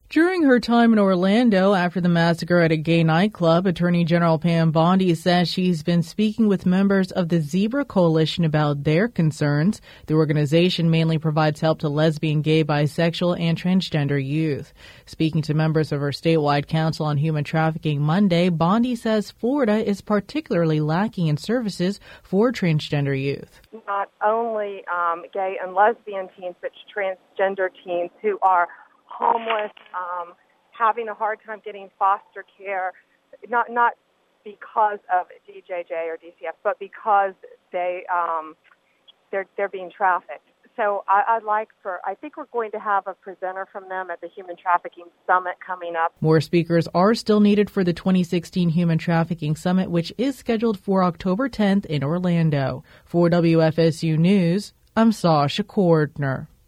During her time in Orlando after the massacre at a gay nightclub, Attorney General Pam Bondi says she's been speaking with members of the Zebra Coalition about their concerns. The organization mainly provides help to lesbian, gay, bisexual, and transgender youth. Speaking to members of her statewide Council on Human Trafficking Monday, Bondi says Florida is particularly lacking in services for transgender youth. Not only gay and lesbian teens, but transgender teens who are homeless, having a hard time getting foster care, not because of DJJ or DCF, but because they're being trafficked. So I think we're going to have a presenter from them at the Human Trafficking Summit coming up. More speakers are still needed for the 2016 Human Trafficking Summit, which is scheduled for October 10th in Orlando. For WFSU News, I'm Sasha Cordner.